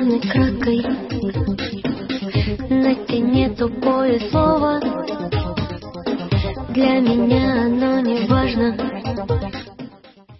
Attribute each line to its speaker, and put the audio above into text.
Speaker 1: самой краткой. На стене тупое слово, для меня оно не важно.